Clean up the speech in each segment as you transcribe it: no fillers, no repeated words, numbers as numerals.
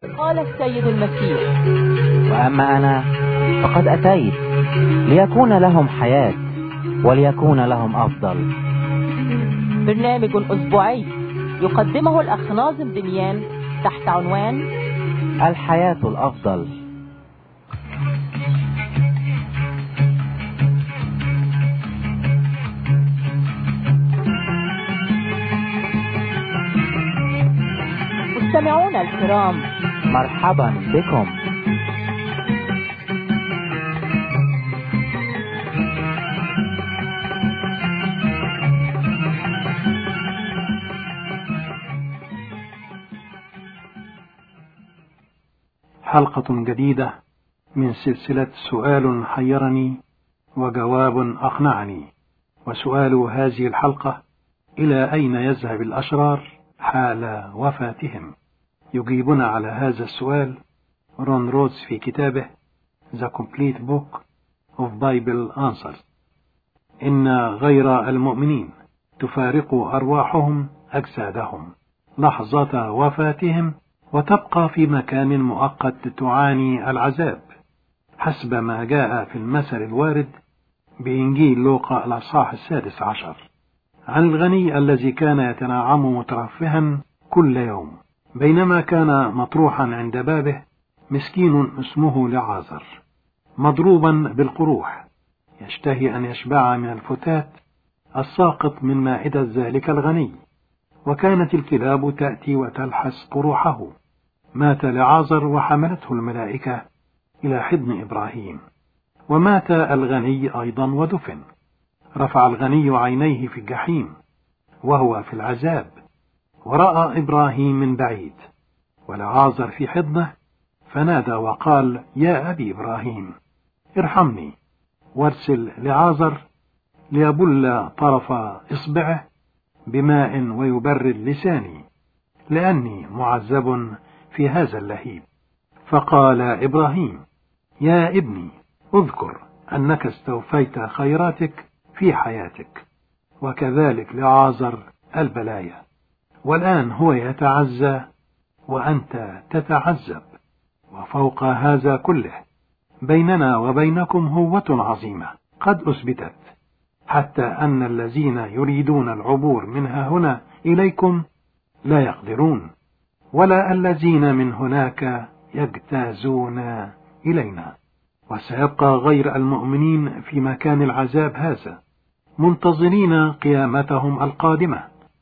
قال السيد المسيح: وأما أنا فقد أتيت ليكون لهم حياة وليكون لهم أفضل. برنامج أسبوعي يقدمه الأخ ناظم دميان تحت عنوان الحياة الأفضل. مستمعونا الكرام، مرحبا بكم. حلقة جديدة من سلسلة سؤال حيرني وجواب أقنعني. وسؤال هذه الحلقة: إلى أين يذهب الأشرار حال وفاتهم؟ يجيبنا على هذا السؤال رون رودز في كتابه The Complete Book of Bible Answers. إن غير المؤمنين تفارق أرواحهم أجسادهم لحظة وفاتهم، وتبقى في مكان مؤقت تعاني العذاب، حسب ما جاء في المثل الوارد بإنجيل لوقا الأصحاح 16 عن الغني الذي كان يتنعم مترفها كل يوم، بينما كان مطروحا عند بابه مسكين اسمه لعازر مضروبا بالقروح، يشتهي أن يشبع من الفتات الساقط من مائدة ذلك الغني، وكانت الكلاب تأتي وتلحس قروحه. مات لعازر وحملته الملائكة إلى حضن إبراهيم، ومات الغني أيضا ودفن. رفع الغني عينيه في الجحيم وهو في العذاب، ورأى إبراهيم من بعيد ولعازر في حضنه، فنادى وقال: يا أبي إبراهيم، ارحمني وارسل لعازر ليبل طرف إصبعه بماء ويبرد لساني، لأني معذب في هذا اللهيب. فقال إبراهيم: يا ابني، اذكر أنك استوفيت خيراتك في حياتك، وكذلك لعازر البلايا، والآن هو يتعزى وأنت تتعذب، وفوق هذا كله بيننا وبينكم هوة عظيمة قد أثبتت، حتى أن الذين يريدون العبور منها هنا إليكم لا يقدرون، ولا الذين من هناك يجتازون إلينا. وسيبقى غير المؤمنين في مكان العذاب هذا منتظرين قيامتهم القادمة،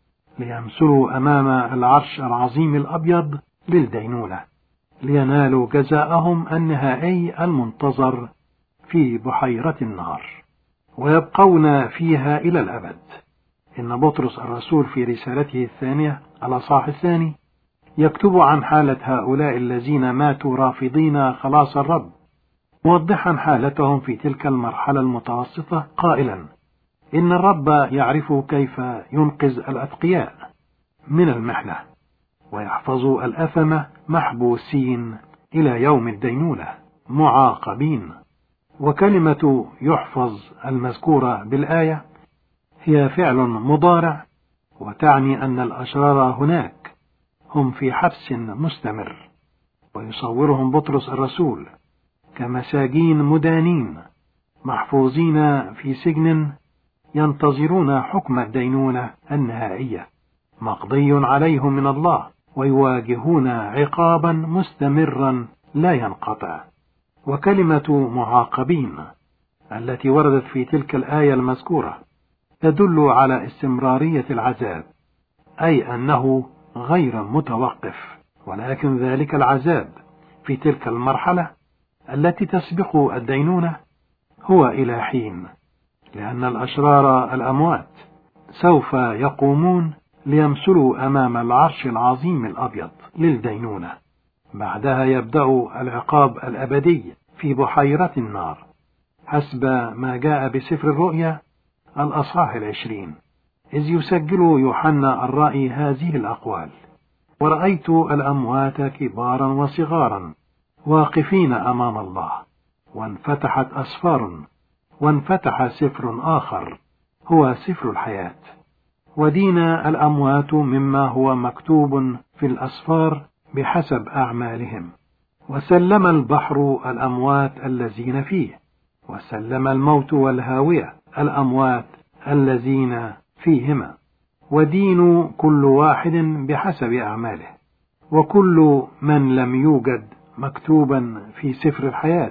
ليمثلوا أمام العرش العظيم الأبيض للدينونة، لينالوا جزاءهم النهائي المنتظر في بحيرة النار، ويبقون فيها إلى الأبد. إن بطرس الرسول في رسالته الثانية الأصحاح 2 يكتب عن حالة هؤلاء الذين ماتوا رافضين خلاص الرب، موضحا حالتهم في تلك المرحلة المتوسطة، قائلا: إن الرب يعرف كيف ينقذ الأتقياء من المحنة، ويحفظ الأثم محبوسين إلى يوم الدينونة معاقبين. وكلمة يحفظ المذكورة بالآية هي فعل مضارع، وتعني أن الأشرار هناك هم في حبس مستمر، ويصورهم بطرس الرسول كمساجين مدانين محفوظين في سجن ينتظرون حكم الدينونة النهائية مقضي عليهم من الله، ويواجهون عقابا مستمرا لا ينقطع. وكلمة معاقبين التي وردت في تلك الآية المذكورة تدل على استمرارية العذاب، أي أنه غير متوقف، ولكن ذلك العذاب في تلك المرحلة التي تسبق الدينونة هو إلى حين، لأن الأشرار الأموات سوف يقومون ليمثلوا أمام العرش العظيم الأبيض للدينونة. بعدها يبدأ العقاب الأبدي في بحيرة النار، حسب ما جاء بسفر الرؤيا الأصحاح 20، إذ يسجل يوحنا الرائي هذه الأقوال: ورأيت الأموات كبارا وصغارا واقفين أمام الله، وانفتحت أسفار، وانفتح سفر آخر هو سفر الحياة، ودين الأموات مما هو مكتوب في الأسفار بحسب أعمالهم، وسلم البحر الأموات الذين فيه، وسلم الموت والهاوية الأموات الذين فيهما، ودين كل واحد بحسب أعماله. وكل من لم يوجد مكتوبا في سفر الحياة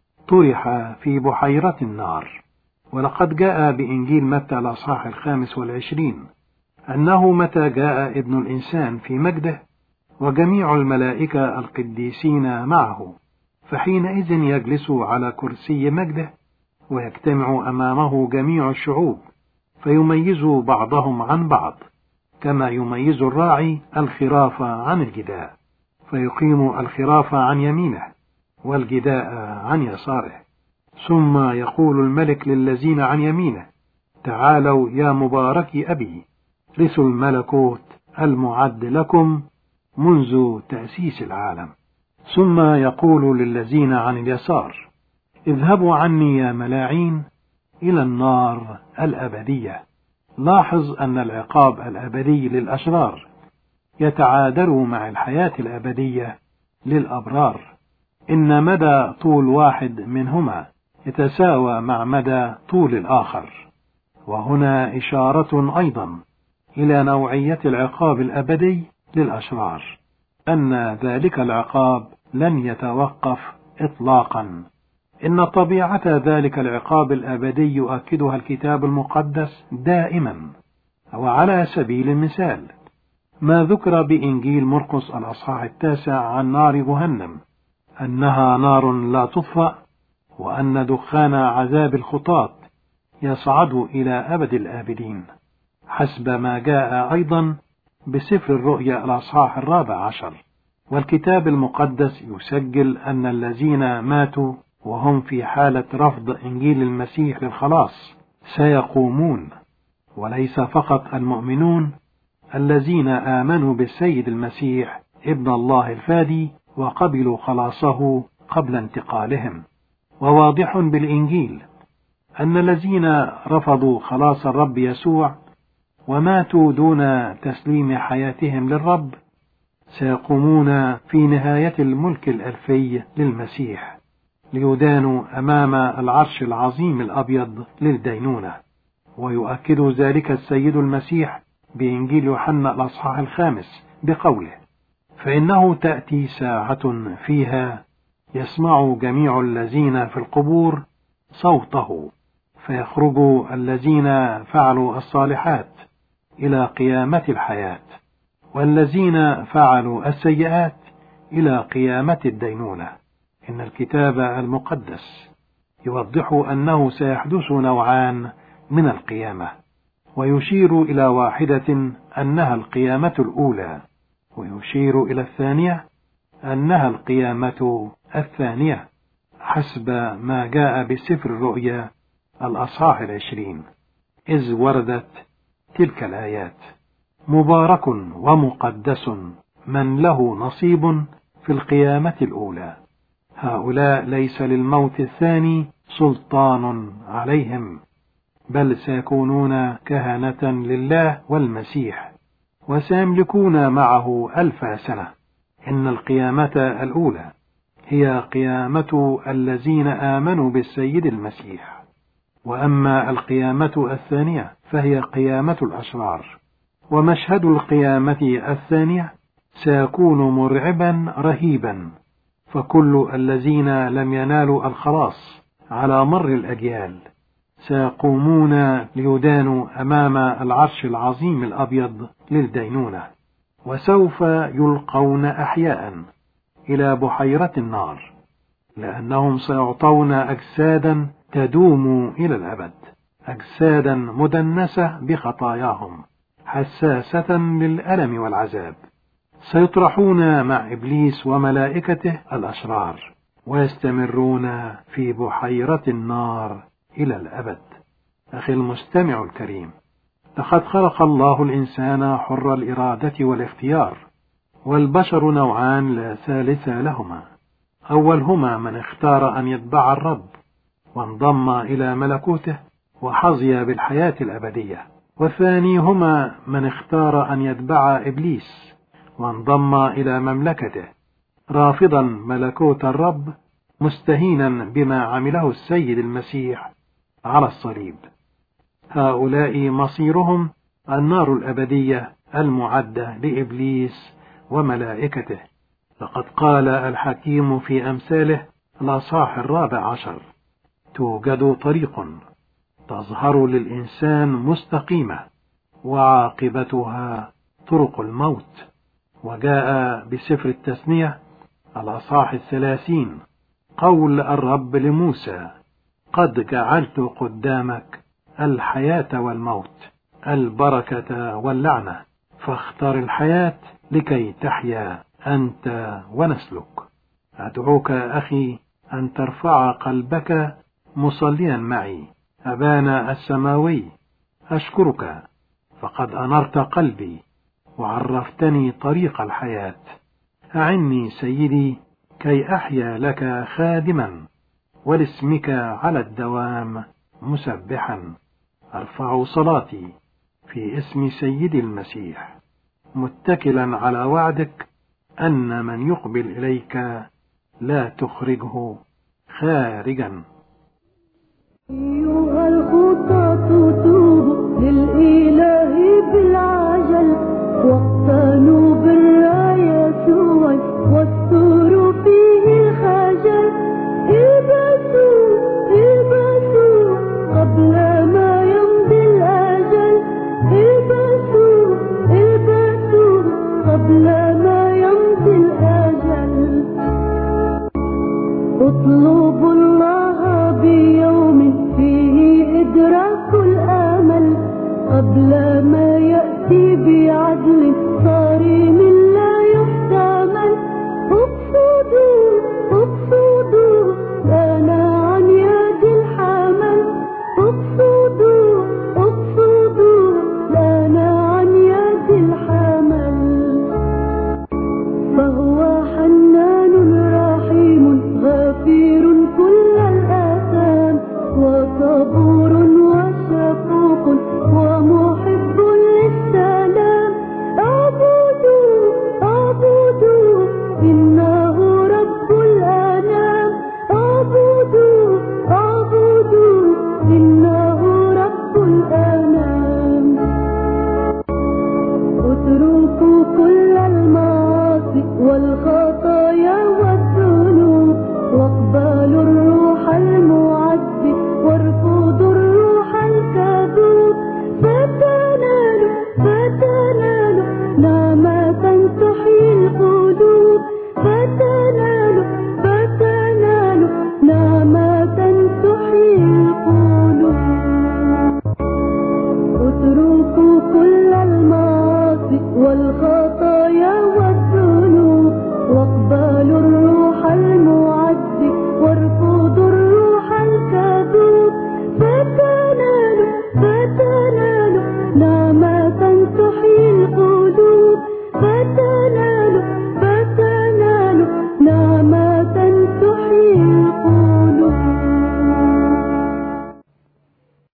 طرح في بحيرة النار. ولقد جاء بإنجيل متى الأصحاح 25 أنه متى جاء ابن الإنسان في مجده وجميع الملائكة القديسين معه، فحينئذ يجلس على كرسي مجده، ويجتمع أمامه جميع الشعوب، فيميز بعضهم عن بعض كما يميز الراعي الخراف عن الجداء، فيقيم الخراف عن يمينه والجداء عن يساره. ثم يقول الملك للذين عن يمينه: تعالوا يا مباركي أبي، رثوا الملكوت المعد لكم منذ تأسيس العالم. ثم يقول للذين عن اليسار: اذهبوا عني يا ملاعين إلى النار الأبدية. لاحظ أن العقاب الأبدي للأشرار يتعادل مع الحياة الأبدية للأبرار، إن مدى طول واحد منهما يتساوى مع مدى طول الآخر. وهنا إشارة أيضا إلى نوعية العقاب الأبدي للأشرار، أن ذلك العقاب لن يتوقف إطلاقا. إن طبيعة ذلك العقاب الأبدي يؤكدها الكتاب المقدس دائما. وعلى سبيل المثال ما ذكر بإنجيل مرقس الأصحاح 9 عن نار جهنم أنها نار لا تطفأ، وأن دخان عذاب الخطاة يصعد إلى أبد الآبدين، حسب ما جاء أيضا بسفر الرؤيا الأصحاح 14. والكتاب المقدس يسجل أن الذين ماتوا وهم في حالة رفض إنجيل المسيح للخلاص سيقومون، وليس فقط المؤمنون الذين آمنوا بالسيد المسيح ابن الله الفادي وقبلوا خلاصه قبل انتقالهم. وواضح بالإنجيل أن الذين رفضوا خلاص الرب يسوع وماتوا دون تسليم حياتهم للرب سيقومون في نهاية الملك الألفي للمسيح ليدانوا أمام العرش العظيم الأبيض للدينونة. ويؤكد ذلك السيد المسيح بإنجيل يوحنا الأصحاح 5 بقوله: فإنه تأتي ساعة فيها يسمع جميع الذين في القبور صوته، فيخرج الذين فعلوا الصالحات إلى قيامة الحياة، والذين فعلوا السيئات إلى قيامة الدينونة. إن الكتاب المقدس يوضح أنه سيحدث نوعان من القيامة، ويشير إلى واحدة أنها القيامة الأولى، ويشير إلى الثانية أنها القيامة الثانية، حسب ما جاء بسفر الرؤيا الأصحاح 20، إذ وردت تلك الآيات: مبارك ومقدس من له نصيب في القيامة الأولى. هؤلاء ليس للموت الثاني سلطان عليهم، بل سيكونون كهنة لله والمسيح، وسيملكون معه 1000 سنة. إن القيامة الأولى هي قيامة الذين آمنوا بالسيد المسيح، وأما القيامة الثانية فهي قيامة الأشرار. ومشهد القيامة الثانية سيكون مرعبا رهيبا، فكل الذين لم ينالوا الخلاص على مر الأجيال سيقومون ليدانوا أمام العرش العظيم الأبيض للدينونة، وسوف يلقون أحياء إلى بحيرة النار، لأنهم سيعطون أجسادا تدوم إلى الأبد، أجسادا مدنسة بخطاياهم حساسة للألم والعذاب. سيطرحون مع إبليس وملائكته الأشرار، ويستمرون في بحيرة النار إلى الأبد. أخي المستمع الكريم، لقد خلق الله الإنسان حر الإرادة والاختيار، والبشر نوعان لا ثالث لهما. أولهما من اختار أن يتبع الرب وانضم إلى ملكوته وحظي بالحياة الأبدية، والثاني هما من اختار أن يتبع إبليس وانضم إلى مملكته، رافضا ملكوت الرب، مستهينا بما عمله السيد المسيح على الصليب. هؤلاء مصيرهم النار الأبدية المعدة لإبليس وملائكته. لقد قال الحكيم في أمثاله الأصحاح 14: توجد طريق تظهر للإنسان مستقيمة، وعاقبتها طرق الموت. وجاء بسفر التثنية الأصحاح 30 قول الرب لموسى: قد جعلت قدامك الحياة والموت، البركة واللعنة، فاختر الحياة لكي تحيا أنت ونسلك. أدعوك أخي أن ترفع قلبك مصليا معي. أبانا السماوي، أشكرك فقد أنرت قلبي وعرفتني طريق الحياة. أعني سيدي كي أحيا لك خادما، ولاسمك على الدوام مسبحا. أرفع صلاتي في اسم سيدي المسيح، متكلا على وعدك أن من يقبل إليك لا تخرجه خارجا. أيها الخطاة توبوا للإله بالعجل، واقتنوا بالراية يسوع واستروا فيه الخجل. البسوا قبل ما يمضي الأجل، البسوا قبل ما يمضي الأجل. اطلبوا الله بيوم فيه إدراك الآمل، قبل ما يأتي بعدل صارم لا يحتمل. اقصدوا لنا عن يد الحمل، اقصدوا لنا عن يد الحمل. فهو حنان رحيم غفير كل الآثام، وصبور وشفوق ومحب للسلام. اعبدوا إنه رب الأنام، اعبدوا إنه رب الأنام. اتركوا كل المعاصي والخطايا والذنوب، واقبلوا الروح المعد والرفض الروح الكذوب. فتنالوا ما يمضي الأجل، فتنالوا ما يمضي الأجل. اتركوا كل المعاصي والخطايا والذنوب، واقبلوا الروح المعد والرفض الروح الكذوب. نعمة تحيي القلوب، فتنالوا نعمة تحيي القلوب. اتركوا كل المعاصي والخطايا